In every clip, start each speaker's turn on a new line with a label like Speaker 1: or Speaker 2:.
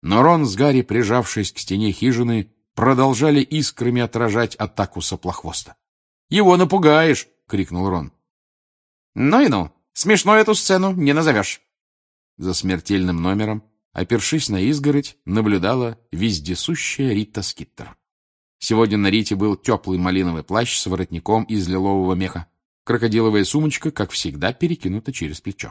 Speaker 1: Но Рон с Гарри, прижавшись к стене хижины, продолжали искрами отражать атаку соплохвоста. «Его напугаешь!» — крикнул Рон.
Speaker 2: Ну и ну, смешно эту сцену не назовешь.
Speaker 1: За смертельным номером, опершись на изгородь, наблюдала вездесущая Рита Скиттер. Сегодня на Рите был теплый малиновый плащ с воротником из лилового меха. Крокодиловая сумочка, как всегда, перекинута через плечо.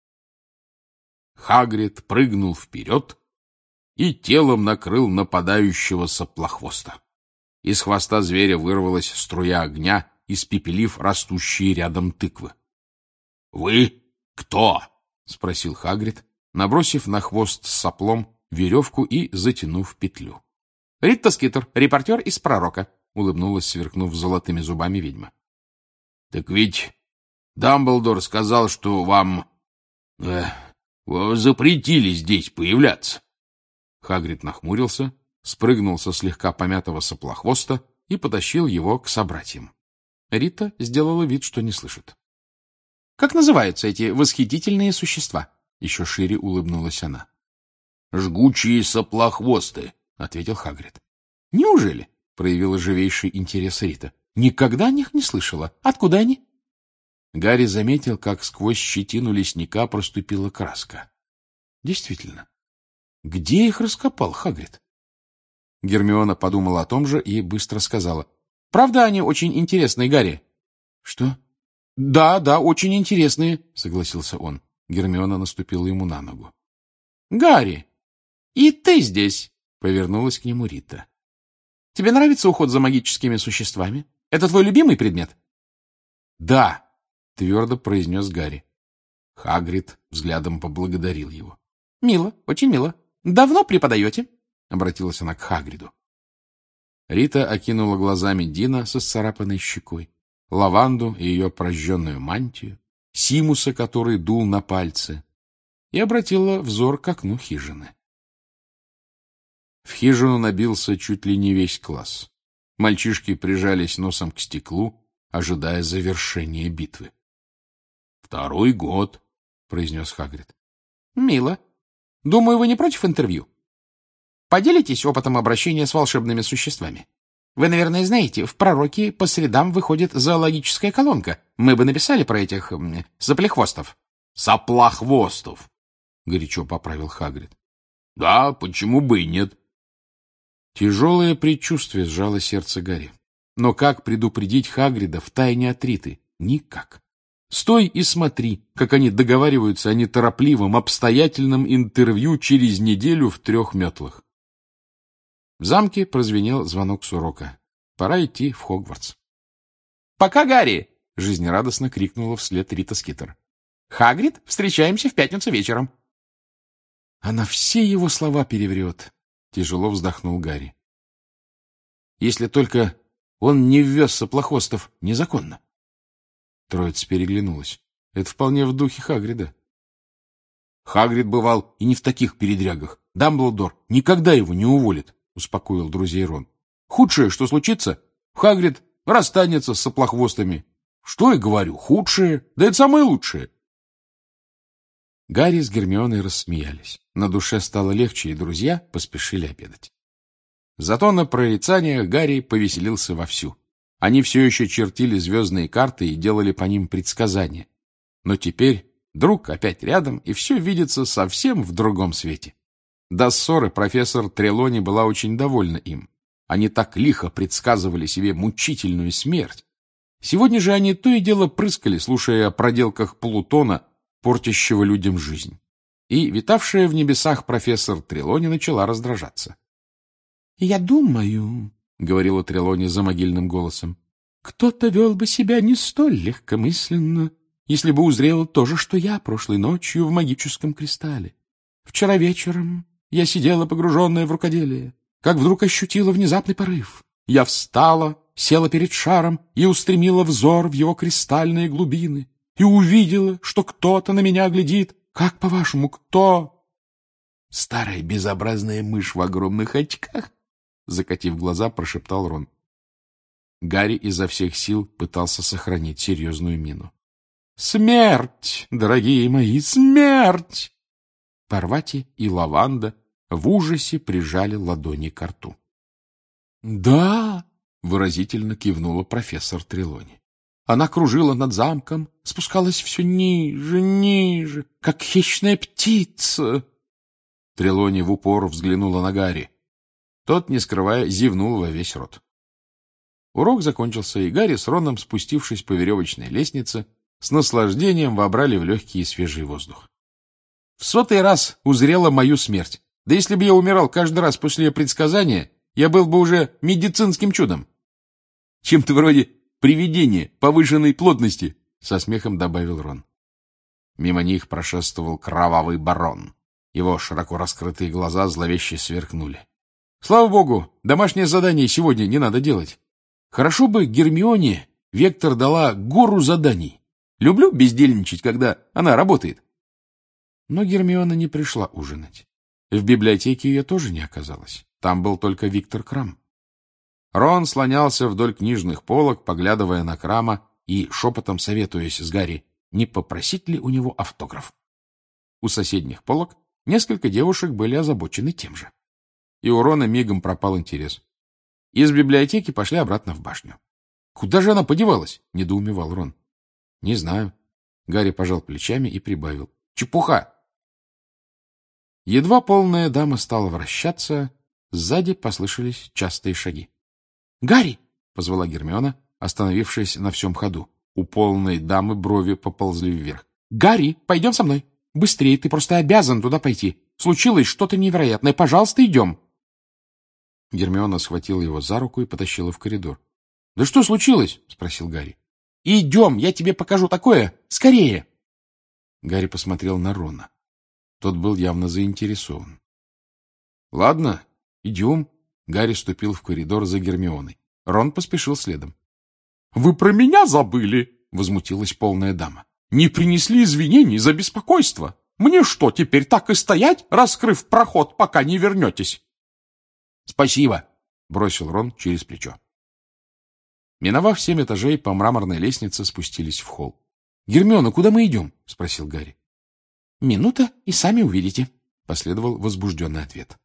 Speaker 1: Хагрид прыгнул вперед и телом накрыл нападающего соплохвоста. Из хвоста зверя вырвалась струя огня, испепелив растущие рядом тыквы. — Вы кто? — спросил Хагрид, набросив на хвост с соплом веревку и затянув петлю.
Speaker 2: — Рита Скиттер, репортер из «Пророка», — улыбнулась, сверкнув золотыми зубами ведьма.
Speaker 1: — Так ведь Дамблдор сказал, что вам запретили здесь появляться. Хагрид нахмурился, спрыгнул со слегка помятого соплохвоста и потащил его к собратьям. Рита сделала вид, что не слышит.
Speaker 2: — Как называются эти восхитительные существа?
Speaker 1: — еще шире улыбнулась она. —
Speaker 3: Жгучие соплохвосты, — ответил Хагрид.
Speaker 2: — Неужели?
Speaker 1: — проявила живейший интерес Рита.
Speaker 2: — Никогда о них не слышала. Откуда они?
Speaker 1: Гарри заметил, как сквозь щетину лесника проступила краска. Действительно, где их раскопал Хагрид? Гермиона подумала о том же и быстро сказала.
Speaker 2: — Правда, они очень интересные, Гарри?
Speaker 1: — Что?
Speaker 2: — Да, очень интересные, — согласился он.
Speaker 1: Гермиона наступила ему на ногу.
Speaker 2: — Гарри, и ты здесь?
Speaker 1: — повернулась к нему Рита.
Speaker 2: — Тебе нравится уход за магическими существами? Это твой любимый предмет?
Speaker 1: — Да, — твердо произнес Гарри. Хагрид взглядом поблагодарил его.
Speaker 2: — Мило, очень мило. Давно преподаете?
Speaker 1: — обратилась она к Хагриду. Рита окинула глазами Дина со сцарапанной щекой, Лаванду и ее прожженную мантию, Симуса, который дул на пальцы, и обратила взор к окну хижины. В хижину набился чуть ли не весь класс. Мальчишки прижались носом к стеклу, ожидая завершения битвы. — 2-й год, — произнес Хагрид.
Speaker 2: — Мило. Думаю, вы не против интервью? Поделитесь опытом обращения с волшебными существами. Вы, наверное, знаете, в «Пророке» по средам выходит зоологическая колонка. Мы бы написали про этих соплехвостов.
Speaker 3: — Соплохвостов,
Speaker 1: — горячо поправил Хагрид.
Speaker 3: — Да, почему бы и нет?
Speaker 1: Тяжелое предчувствие сжало сердце Гарри. Но как предупредить Хагрида втайне от Риты? Никак. Стой и смотри, как они договариваются о неторопливом, обстоятельном интервью через неделю в 3 метлах. В замке прозвенел звонок с урока. Пора идти в Хогвартс.
Speaker 2: — Пока, Гарри!
Speaker 1: — жизнерадостно крикнула вслед Рита Скиттер.
Speaker 2: — Хагрид, встречаемся в пятницу вечером.
Speaker 1: Она все его слова переврет. Тяжело вздохнул Гарри. Если только он не ввез соплохвостов незаконно. Троица переглянулась. Это вполне в духе Хагрида. Хагрид бывал и не в таких передрягах. Дамблдор никогда его не уволит, успокоил друзей Рон. Худшее, что случится, Хагрид расстанется с соплохвостами. Что я говорю, худшее, да это самое лучшее. Гарри с Гермионой рассмеялись. На душе стало легче, и друзья поспешили обедать. Зато на прорицаниях Гарри повеселился вовсю. Они все еще чертили звездные карты и делали по ним предсказания. Но теперь друг опять рядом, и все видится совсем в другом свете. До ссоры профессор Трелони была очень довольна им. Они так лихо предсказывали себе мучительную смерть. Сегодня же они то и дело прыскали, слушая о проделках Плутона, портящего людям жизнь. И витавшая в небесах профессор Трелони начала раздражаться. — Я думаю, — говорила Трелони замогильным голосом, — кто-то вел бы себя не столь легкомысленно, если бы узрел то же, что я прошлой ночью в магическом кристалле. Вчера вечером я сидела погруженная в рукоделие, как вдруг ощутила внезапный порыв. Я встала, села перед шаром и устремила взор в его кристальные глубины и увидела, что кто-то на меня глядит. Как, по-вашему, кто? — Старая безобразная мышь в огромных очках, — закатив глаза, прошептал Рон. Гарри изо всех сил пытался сохранить серьезную мину. — Смерть, дорогие мои, смерть! Парвати и Лаванда в ужасе прижали ладони к рту. — Да, — выразительно кивнула профессор Трелони. Она кружила над замком, спускалась все ниже, ниже, как хищная птица. Трелони в упор взглянула на Гарри. Тот, не скрывая, зевнул во весь рот. Урок закончился, и Гарри с Роном, спустившись по веревочной лестнице, с наслаждением вобрали в легкий свежий воздух. В 100-й раз узрела мою смерть. Да если бы я умирал каждый раз после ее предсказания, я был бы уже медицинским чудом. Чем-то вроде привидения повышенной плотности, — со смехом добавил Рон. Мимо них прошествовал кровавый барон. Его широко раскрытые глаза зловеще сверкнули. Слава богу, домашнее задание сегодня не надо делать. Хорошо бы Гермионе Вектор дала гору заданий. Люблю бездельничать, когда она работает. Но Гермиона не пришла ужинать. В библиотеке ее тоже не оказалось. Там был только Виктор Крам. Рон слонялся вдоль книжных полок, поглядывая на Крама и шепотом советуясь с Гарри, не попросить ли у него автограф. У соседних полок несколько девушек были озабочены тем же. И у Рона мигом пропал интерес. Из библиотеки пошли обратно в башню. «Куда же она подевалась?» — недоумевал Рон. «Не знаю». Гарри пожал плечами и прибавил. «Чепуха!» Едва полная дама стала вращаться, сзади послышались частые шаги. «Гарри!» — позвала Гермиона, остановившись на всем ходу. У полной дамы брови поползли вверх. «Гарри, пойдем со мной! Быстрее, ты просто обязан туда пойти! Случилось что-то невероятное! Пожалуйста, идем!» Гермиона схватила его за руку и потащила в коридор. — Да что случилось? — спросил Гарри. — Идем, я тебе покажу такое! Скорее! Гарри посмотрел на Рона. Тот был явно заинтересован. — Ладно, идем. Гарри ступил в коридор за Гермионой. Рон поспешил следом. — Вы про меня забыли! — возмутилась полная дама. — Не принесли извинений за беспокойство. Мне что, теперь так и стоять, раскрыв проход, пока не вернетесь? — Спасибо! — бросил Рон через плечо. Миновав 7 этажей, по мраморной лестнице спустились в холл. — Гермиона, куда мы идем? — спросил Гарри. — Минута, и сами увидите, — последовал возбужденный ответ.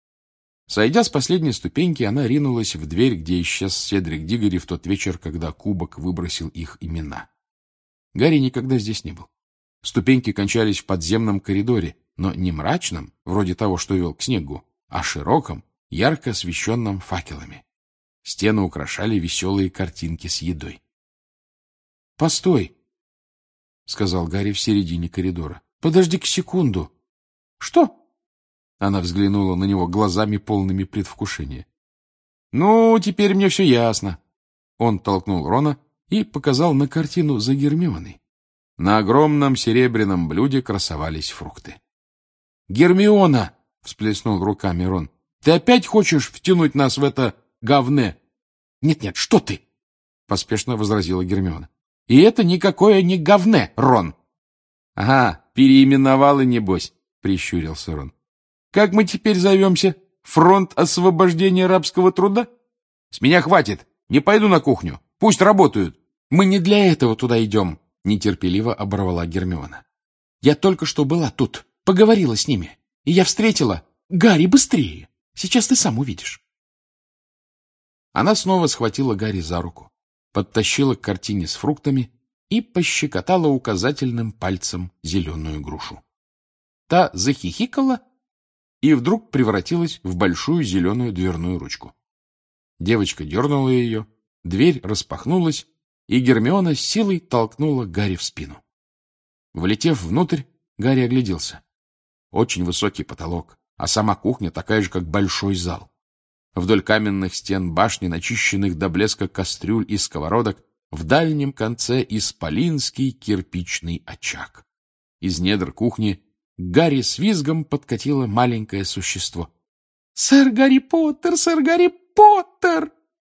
Speaker 1: Сойдя с последней ступеньки, она ринулась в дверь, где исчез Седрик Диггори в тот вечер, когда кубок выбросил их имена. Гарри никогда здесь не был. Ступеньки кончались в подземном коридоре, но не мрачном, вроде того, что вел к снегу, а широком, ярко освещенном факелами. Стены украшали веселые картинки с едой. — Постой, — сказал Гарри в середине коридора. — Подожди-ка секунду. — Что? Она взглянула на него глазами, полными предвкушения. — Ну, теперь мне все ясно. Он толкнул Рона и показал на картину за Гермионой. На огромном серебряном блюде красовались фрукты. — Гермиона! — всплеснул руками Рон. — Ты опять хочешь втянуть нас в это говне? — Нет-нет, что ты! — поспешно возразила Гермиона. — И это никакое не говне, Рон! — Ага, переименовала, небось, — прищурился Рон. — Как мы теперь зовемся? Фронт освобождения рабского труда? С меня хватит, не пойду на кухню, пусть работают. Мы не для этого туда идем, — нетерпеливо оборвала Гермиона. — Я только что была тут, поговорила с ними, и я встретила... Гарри, быстрее! Сейчас ты сам увидишь. Она снова схватила Гарри за руку, подтащила к картине с фруктами и пощекотала указательным пальцем зеленую грушу. Та захихикала и вдруг превратилась в большую зеленую дверную ручку. Девочка дернула ее, дверь распахнулась, и Гермиона с силой толкнула Гарри в спину. Влетев внутрь, Гарри огляделся. Очень высокий потолок, а сама кухня такая же, как большой зал. Вдоль каменных стен башни, начищенных до блеска кастрюль и сковородок, в дальнем конце исполинский кирпичный очаг. Из недр кухни Гарри с визгом подкатило маленькое существо. — Сэр Гарри Поттер! Сэр Гарри Поттер!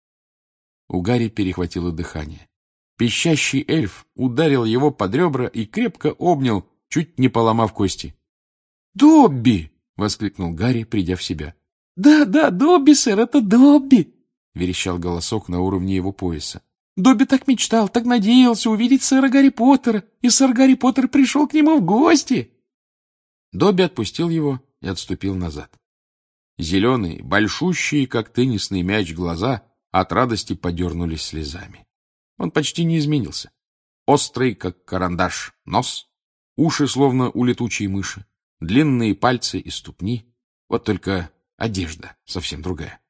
Speaker 1: У Гарри перехватило дыхание. Пищащий эльф ударил его под ребра и крепко обнял, чуть не поломав кости. — Добби! — воскликнул Гарри, придя в себя. — Да, Добби, сэр, это Добби! — верещал голосок на уровне его пояса. — Добби так мечтал, так надеялся увидеть сэра Гарри Поттера, и сэр Гарри Поттер пришел к нему в гости! Добби отпустил его и отступил назад. Зеленые, большущие, как теннисный мяч, глаза от радости подернулись слезами. Он почти не изменился. Острый, как карандаш, нос, уши, словно у летучей мыши, длинные пальцы и ступни. Вот только одежда совсем другая.